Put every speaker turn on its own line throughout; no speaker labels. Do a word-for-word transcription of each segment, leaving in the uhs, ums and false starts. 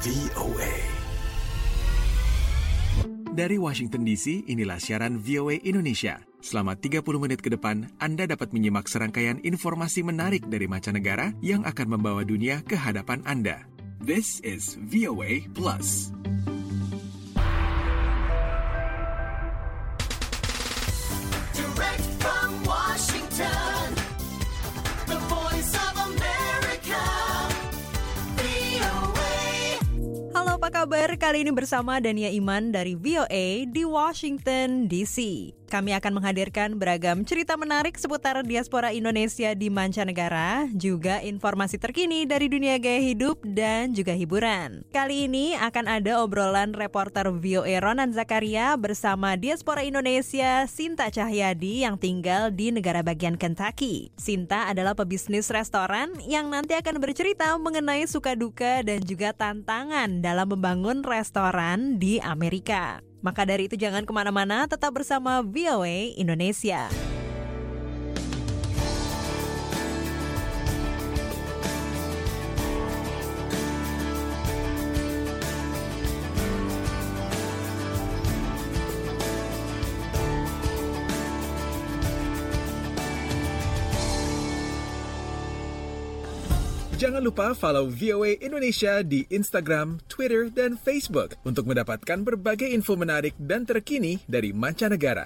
V O A. Dari Washington D C, inilah siaran V O A Indonesia. Selama tiga puluh menit ke depan, Anda dapat menyimak serangkaian informasi menarik dari mancanegara yang akan membawa dunia ke hadapan Anda. This is V O A Plus.
Direct from Washington, the voice of America, V O A.
Halo, apa kabar? Kali ini bersama Dania Iman dari V O A di Washington D C. Kami akan menghadirkan beragam cerita menarik seputar diaspora Indonesia di mancanegara, juga informasi terkini dari dunia gaya hidup dan juga hiburan. Kali ini akan ada obrolan reporter V O A Ronan Zakaria bersama diaspora Indonesia Sinta Cahyadi yang tinggal di negara bagian Kentucky. Sinta adalah pebisnis restoran yang nanti akan bercerita mengenai suka duka dan juga tantangan dalam membangun restoran di Amerika. Maka dari itu jangan kemana-mana, tetap bersama V O A Indonesia.
Jangan lupa follow V O A Indonesia di Instagram, Twitter, dan Facebook untuk mendapatkan berbagai info menarik dan terkini dari mancanegara.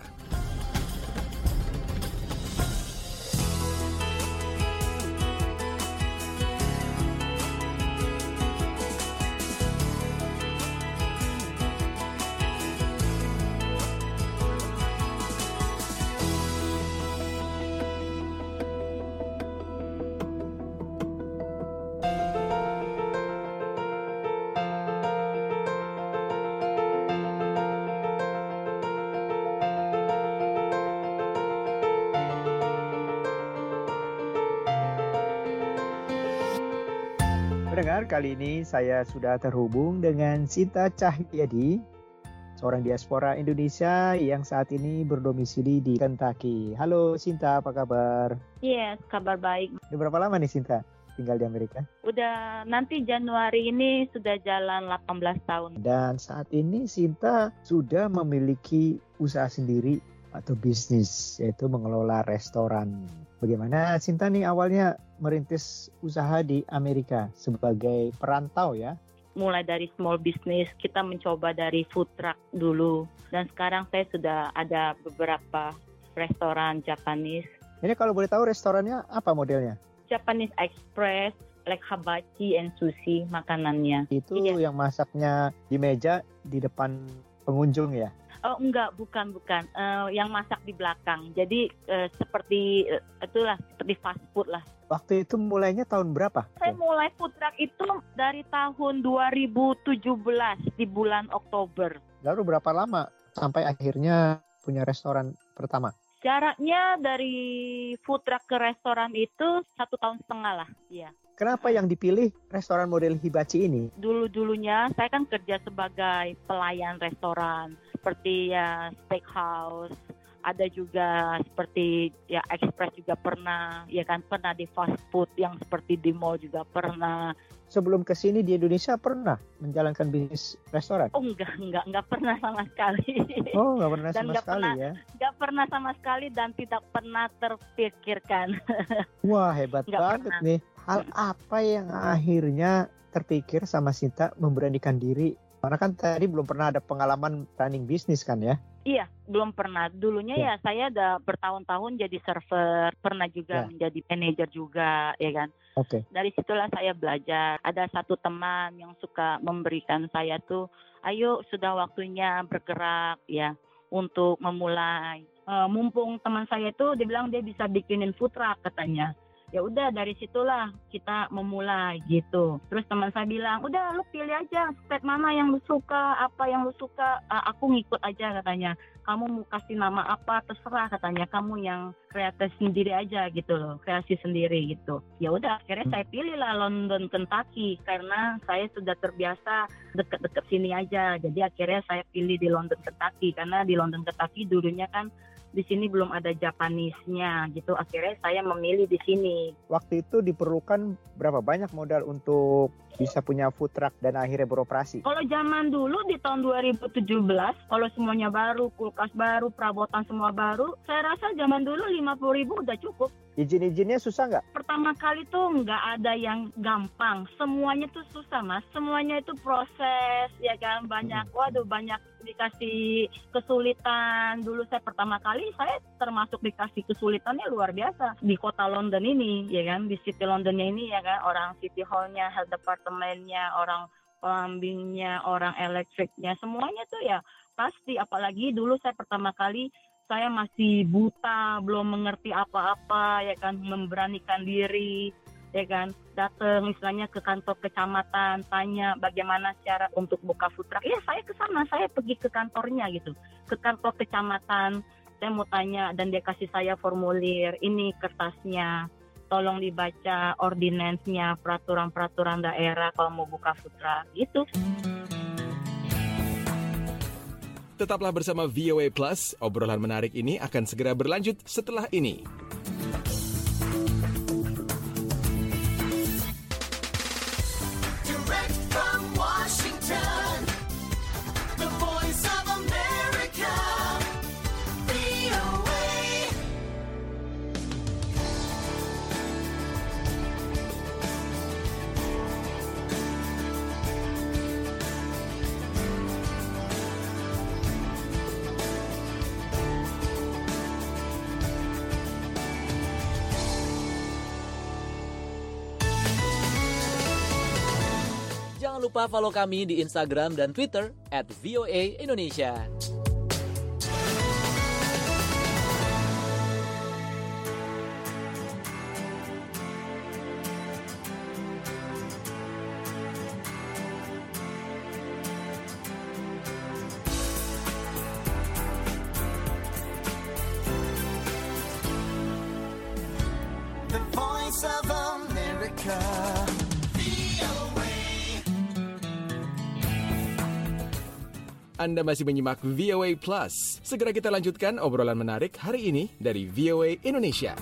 Pendengar, kali ini saya sudah terhubung dengan Sinta Cahyadi, seorang diaspora Indonesia yang saat ini berdomisili di Kentucky. Halo Sinta, apa kabar?
Iya, yes, kabar baik.
Udah berapa lama nih Sinta tinggal di Amerika?
Udah nanti Januari ini sudah jalan delapan belas tahun.
Dan saat ini Sinta sudah memiliki usaha sendiri atau bisnis, yaitu mengelola restoran. Bagaimana Sinta nih awalnya merintis usaha di Amerika sebagai perantau ya?
Mulai dari small business, kita mencoba dari food truck dulu. Dan sekarang saya sudah ada beberapa restoran Japanese.
Ini kalau boleh tahu restorannya apa modelnya?
Japanese Express, like hibachi and sushi makanannya.
Itu
iya.
Yang masaknya di meja di depan pengunjung ya?
Oh enggak, bukan bukan. Uh, yang masak di belakang. Jadi uh, seperti uh, itulah seperti fast food lah.
Waktu itu mulainya tahun berapa?
Saya mulai food truck itu dari tahun dua ribu tujuh belas di bulan Oktober.
Lalu berapa lama sampai akhirnya punya restoran pertama?
Jaraknya dari food truck ke restoran itu satu tahun setengah lah. Iya.
Kenapa yang dipilih restoran model hibachi ini?
Dulu-dulunya saya kan kerja sebagai pelayan restoran, seperti ya steakhouse, ada juga seperti ya express juga pernah, ya kan pernah di fast food yang seperti di mall juga pernah.
Sebelum ke sini di Indonesia pernah menjalankan bisnis restoran?
Oh enggak, enggak, enggak pernah sama sekali.
Oh enggak pernah
dan
sama
enggak
sekali
pernah,
ya?
Enggak pernah sama sekali dan tidak pernah terpikirkan.
Wah hebat
Enggak
banget
pernah.
nih. Hal apa yang akhirnya terpikir sama Sinta memberanikan diri? Karena kan tadi belum pernah ada pengalaman running bisnis kan ya?
Iya, belum pernah. Dulunya ya, ya saya udah bertahun-tahun jadi server, pernah juga ya. menjadi manajer juga, ya kan.
Oke. Okay.
Dari situlah saya belajar. Ada satu teman yang suka memberikan saya tuh, ayo sudah waktunya bergerak ya untuk memulai. Uh, mumpung teman saya tuh dia bilang dia bisa bikinin food truck katanya. Ya udah dari situlah kita memulai gitu. Terus teman saya bilang, udah lu pilih aja step mana yang lu suka, apa yang lu suka, uh, aku ngikut aja katanya. Kamu mau kasih nama apa terserah katanya, kamu yang kreatif sendiri aja gitu loh, kreasi sendiri gitu. Ya udah akhirnya saya pilih lah London Kentucky karena saya sudah terbiasa deket-deket sini aja. Jadi akhirnya saya pilih di London Kentucky karena di London Kentucky dulunya kan di sini belum ada Japanese-nya gitu. Akhirnya saya memilih di sini.
Waktu itu diperlukan berapa banyak modal untuk bisa punya food truck dan akhirnya beroperasi?
Kalau zaman dulu di tahun dua ribu tujuh belas, kalau semuanya baru, kulkas baru, perabotan semua baru, saya rasa zaman dulu lima puluh ribu udah cukup.
Izin-izinnya susah nggak?
Pertama kali tuh nggak ada yang gampang, semuanya tuh susah mas, semuanya itu proses, ya kan, banyak, waduh banyak dikasih kesulitan. Dulu saya pertama kali, saya termasuk dikasih kesulitannya luar biasa di kota London ini, ya kan, di City Londonnya ini, ya kan, orang City Hall-nya, health department-nya, orang plumbing-nya, orang elektriknya, semuanya tuh ya pasti. Apalagi dulu saya pertama kali, saya masih buta, belum mengerti apa-apa, ya kan, memberanikan diri, ya kan, datang misalnya ke kantor kecamatan, tanya bagaimana cara untuk buka food truck. Ya saya ke sana, saya pergi ke kantornya gitu, ke kantor kecamatan, saya mau tanya dan dia kasih saya formulir, ini kertasnya, tolong dibaca ordinance-nya, peraturan-peraturan daerah kalau mau buka food truck, gitu.
Tetaplah bersama V O A Plus, obrolan menarik ini akan segera berlanjut setelah ini.
Direct from Washington, the voice of America, V O A.
Jangan lupa follow kami di Instagram dan Twitter at V O A Indonesia.
The voice of America, V O A.
Anda masih menyimak V O A Plus. Segera kita lanjutkan obrolan menarik hari ini dari V O A Indonesia.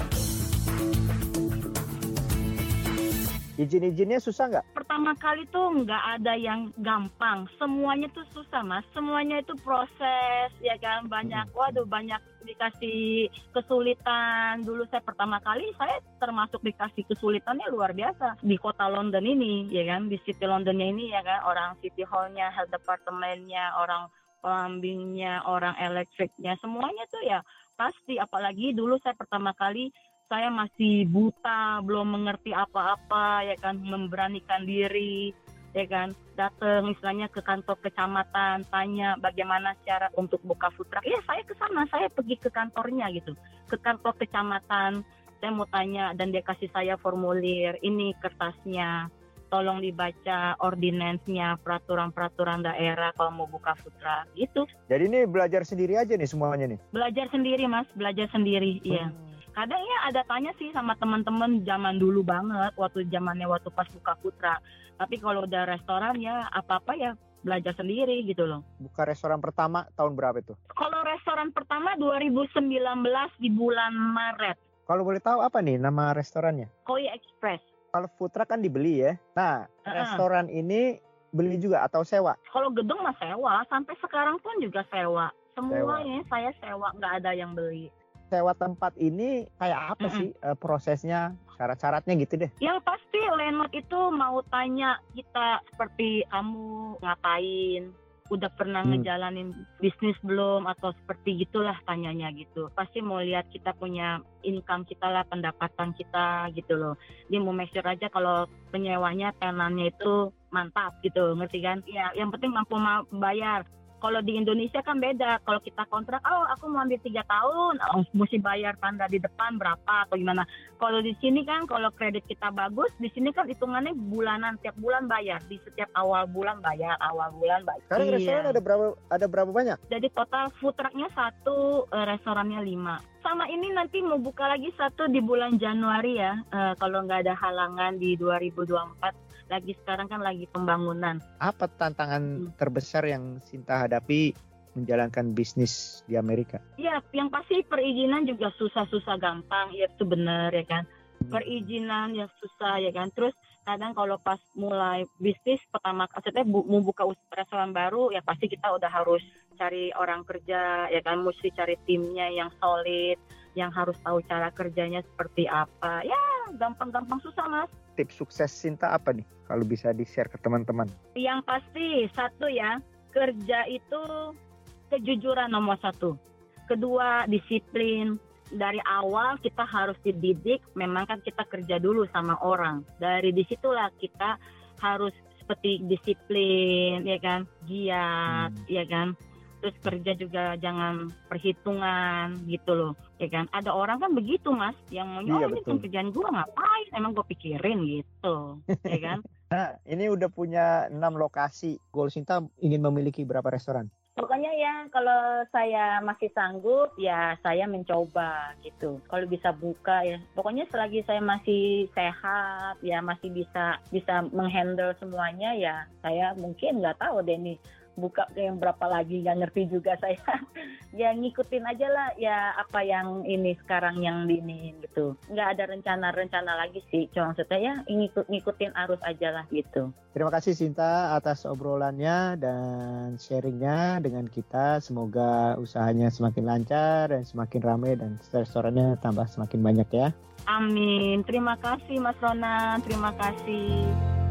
Izin-izinnya susah nggak?
Pertama kali tuh nggak ada yang gampang, semuanya tuh susah mas, semuanya itu proses, ya kan, banyak, waduh banyak dikasih kesulitan. Dulu saya pertama kali, saya termasuk dikasih kesulitannya luar biasa di kota London ini, ya kan, di City Londonnya ini, ya kan, orang City Hall-nya, health department-nya, orang plumbing-nya, orang elektriknya, semuanya tuh ya pasti. Apalagi dulu saya pertama kali, saya masih buta, belum mengerti apa-apa, ya kan, memberanikan diri, ya kan, datang misalnya ke kantor kecamatan, tanya bagaimana cara untuk buka food truck. Ya saya ke sana, saya pergi ke kantornya gitu, ke kantor kecamatan, saya mau tanya dan dia kasih saya formulir, ini kertasnya, tolong dibaca ordinance-nya, peraturan-peraturan daerah kalau mau buka food truck, gitu.
Jadi ini belajar sendiri aja nih semuanya nih?
Belajar sendiri mas, belajar sendiri, iya. Kadang ya ada tanya sih sama teman-teman zaman dulu banget, waktu zamannya waktu pas buka food truck. Tapi kalau udah restoran ya apa-apa ya belajar sendiri gitu loh.
Buka restoran pertama tahun berapa itu?
Kalau restoran pertama dua ribu sembilan belas di bulan Maret,
Kalau boleh tahu apa nih nama restorannya?
Koi Express.
Kalau food truck kan dibeli ya. Nah,
Uh-uh.
restoran ini beli juga atau sewa?
Kalau gedung mah sewa, sampai sekarang pun juga sewa. Semuanya saya sewa, nggak ada yang beli.
Sewa tempat ini kayak apa
Mm-mm.
sih eh, prosesnya, syarat-syaratnya gitu deh.
Yang pasti landlord itu mau tanya kita seperti kamu ngapain, udah pernah
Hmm.
ngejalanin bisnis belum atau seperti gitulah tanyanya gitu. Pasti mau lihat kita punya income kita lah, pendapatan kita gitu loh. Dia mau make sure aja kalau penyewanya tenannya itu mantap gitu, ngerti kan? Ya, yang penting mampu ma- bayar. Kalau di Indonesia kan beda. Kalau kita kontrak, oh aku mau ambil tiga tahun, oh, mesti bayar tanda di depan berapa atau gimana. Kalau di sini kan, kalau kredit kita bagus, di sini kan hitungannya bulanan, tiap bulan bayar. Di setiap awal bulan bayar, awal bulan bayar.
Sekarang
Iya.
restoran ada berapa ada berapa banyak?
Jadi total food trucknya satu, eh, restorannya lima. Sama ini nanti mau buka lagi satu di bulan Januari ya, eh, kalau nggak ada halangan di dua ribu dua puluh empat. Lagi sekarang kan lagi pembangunan.
Apa tantangan
Hmm.
terbesar yang Sinta hadapi menjalankan bisnis di Amerika?
Iya, yang pasti perizinan juga susah-susah gampang, ya itu benar ya kan. Perizinan yang susah ya kan. Terus kadang kalau pas mulai bisnis pertama, maksudnya bu- mau buka us- restoran baru, ya pasti kita udah harus cari orang kerja ya kan, mesti cari timnya yang solid, yang harus tahu cara kerjanya seperti apa. Ya, gampang-gampang susah, Mas.
Tips sukses Sinta apa nih kalau bisa di-share ke teman-teman?
Yang pasti satu ya, kerja itu kejujuran nomor satu. Kedua, disiplin. Dari awal kita harus dididik, memang kan kita kerja dulu sama orang. Dari disitulah kita harus seperti disiplin, ya kan, giat, hmm. ya kan. Terus kerja juga jangan perhitungan gitu loh, ya kan. Ada orang kan begitu, Mas, yang mau
Iya,
oh, ini
betul.
kan kerjaan gua ngapain, emang gua pikirin gitu, ya kan.
Nah, ini udah punya enam lokasi. Goal Sinta ingin memiliki berapa restoran?
Pokoknya ya kalau saya masih sanggup ya saya mencoba gitu. Kalau bisa buka ya. Pokoknya selagi saya masih sehat ya masih bisa bisa menghandle semuanya ya saya mungkin nggak tahu deh nih buka yang berapa lagi, nggak ngerti juga saya. Ya ngikutin aja lah ya apa yang ini sekarang yang dini gitu. Nggak ada rencana-rencana lagi sih. Cuma maksudnya ya ngikut ngikutin arus aja lah gitu.
Terima kasih Sinta atas obrolannya dan sharingnya dengan kita. Semoga usahanya semakin lancar dan semakin ramai dan restorannya tambah semakin banyak ya.
Amin. Terima kasih Mas Ronan. Terima kasih.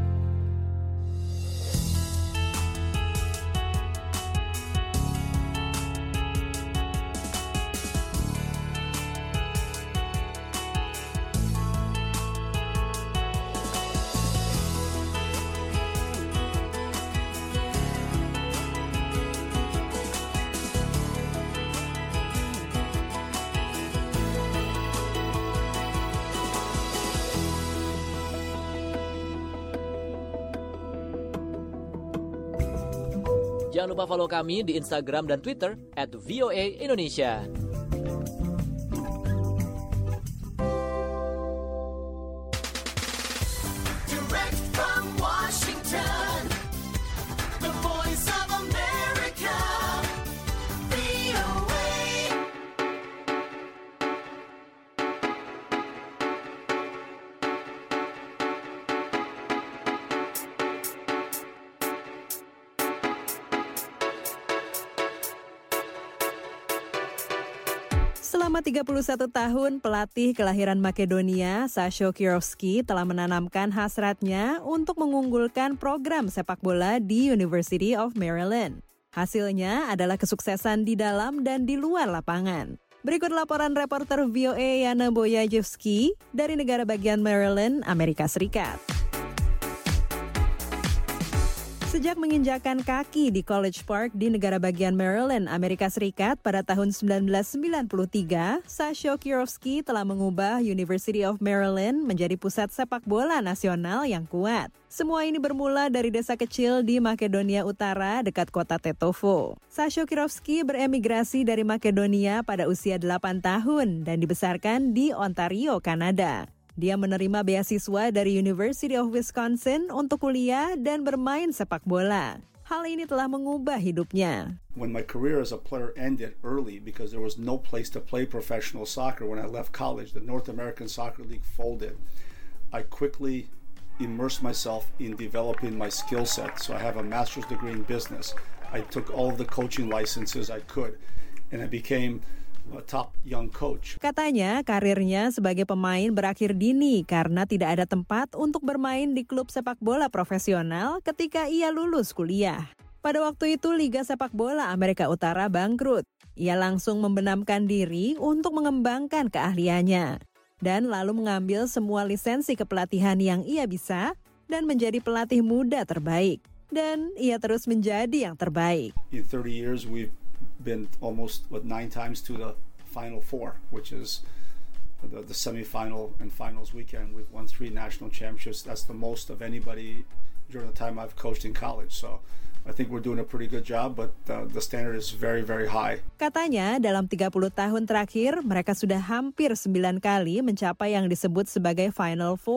Jangan lupa follow kami di Instagram dan Twitter at V O A Indonesia.
Direct from Washington, the voice of America, V O A.
Selama tiga puluh satu tahun, pelatih kelahiran Makedonia, Sašo Kirovski, telah menanamkan hasratnya untuk mengunggulkan program sepak bola di University of Maryland. Hasilnya adalah kesuksesan di dalam dan di luar lapangan. Berikut laporan reporter V O A Yana Boyajewski dari negara bagian Maryland, Amerika Serikat. Sejak menginjakkan kaki di College Park di negara bagian Maryland, Amerika Serikat pada tahun sembilan belas sembilan puluh tiga, Sašo Kirovski telah mengubah University of Maryland menjadi pusat sepak bola nasional yang kuat. Semua ini bermula dari desa kecil di Makedonia Utara dekat kota Tetovo. Sašo Kirovski beremigrasi dari Makedonia pada usia delapan tahun dan dibesarkan di Ontario, Kanada. Dia menerima beasiswa dari University of Wisconsin untuk kuliah dan bermain sepak bola. Hal ini telah mengubah hidupnya.
When my career as a player ended early because there was no place to play professional soccer when I left college, the North American Soccer League folded. I quickly immersed myself in developing my skill set. So I have a master's degree in business. I took all of the coaching licenses I could, and I became a top young coach.
Katanya karirnya sebagai pemain berakhir dini karena tidak ada tempat untuk bermain di klub sepak bola profesional ketika ia lulus kuliah. Pada waktu itu Liga Sepak Bola Amerika Utara bangkrut. Ia langsung membenamkan diri untuk mengembangkan keahliannya dan lalu mengambil semua lisensi kepelatihan yang ia bisa dan menjadi pelatih muda terbaik. Dan ia terus menjadi yang terbaik.
In thirty years we've been almost what nine times to the Final Four, which is the, the semifinal and finals weekend. We've won three national championships. That's the most of anybody during the time I've coached in college. So I think we're doing a pretty good job, but uh, the standard is very, very high.
Katanya dalam tiga puluh tahun terakhir, mereka sudah hampir sembilan kali mencapai yang disebut sebagai Final Four,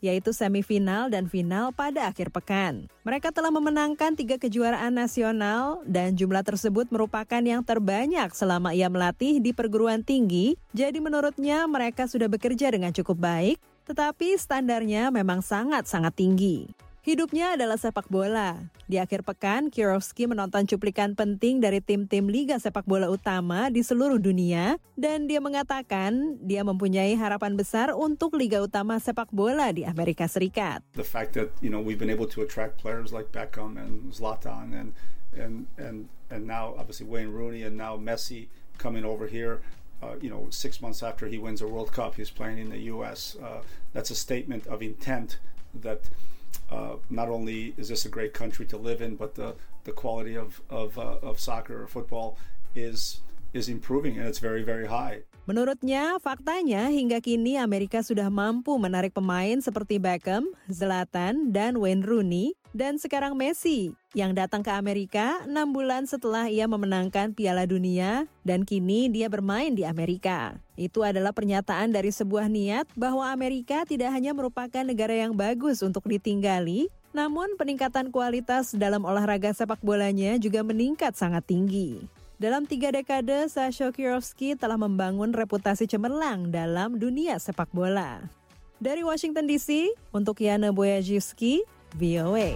yaitu semifinal dan final pada akhir pekan. Mereka telah memenangkan tiga kejuaraan nasional dan jumlah tersebut merupakan yang terbanyak selama ia melatih di perguruan tinggi. Jadi menurutnya mereka sudah bekerja dengan cukup baik, tetapi standarnya memang sangat-sangat tinggi. Hidupnya adalah sepak bola. Di akhir pekan, Kirovski menonton cuplikan penting dari tim-tim Liga Sepak Bola Utama di seluruh dunia dan dia mengatakan dia mempunyai harapan besar untuk Liga Utama Sepak Bola di Amerika Serikat.
The fact that, you know, we've been able to attract players like Beckham and Zlatan and and and and now obviously Wayne Rooney and now Messi coming over here. Uh, you know, six months after he wins a World Cup, he's playing in the U S. Uh, that's a statement of intent that uh, not only is this a great country to live in, but the the quality of of uh, of soccer or football is is improving and it's very very high.
Menurutnya, faktanya hingga kini Amerika sudah mampu menarik pemain seperti Beckham, Zlatan, dan Wayne Rooney, dan sekarang Messi yang datang ke Amerika enam bulan setelah ia memenangkan Piala Dunia dan kini dia bermain di Amerika. Itu adalah pernyataan dari sebuah niat bahwa Amerika tidak hanya merupakan negara yang bagus untuk ditinggali, namun peningkatan kualitas dalam olahraga sepak bolanya juga meningkat sangat tinggi. Dalam tiga dekade, Sasho Kirovski telah membangun reputasi cemerlang dalam dunia sepak bola. Dari Washington D C, untuk Yana Boyajiski, V O A.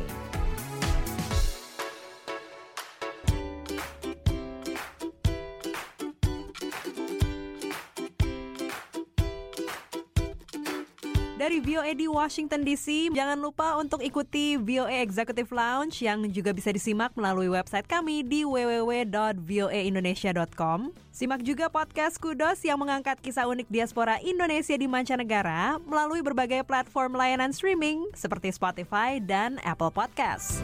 Dari V O A di Washington D C, jangan lupa untuk ikuti V O A Executive Lounge yang juga bisa disimak melalui website kami di w w w dot v o a indonesia dot com. Simak juga podcast Kudos yang mengangkat kisah unik diaspora Indonesia di mancanegara melalui berbagai platform layanan streaming seperti Spotify dan Apple Podcasts.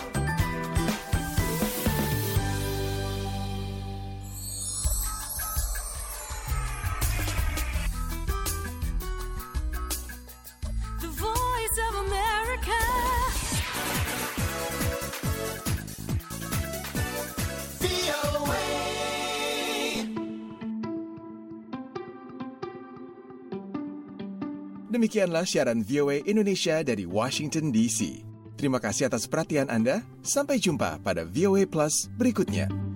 Demikianlah siaran V O A Indonesia dari Washington D C. Terima kasih atas perhatian Anda. Sampai jumpa pada V O A Plus berikutnya.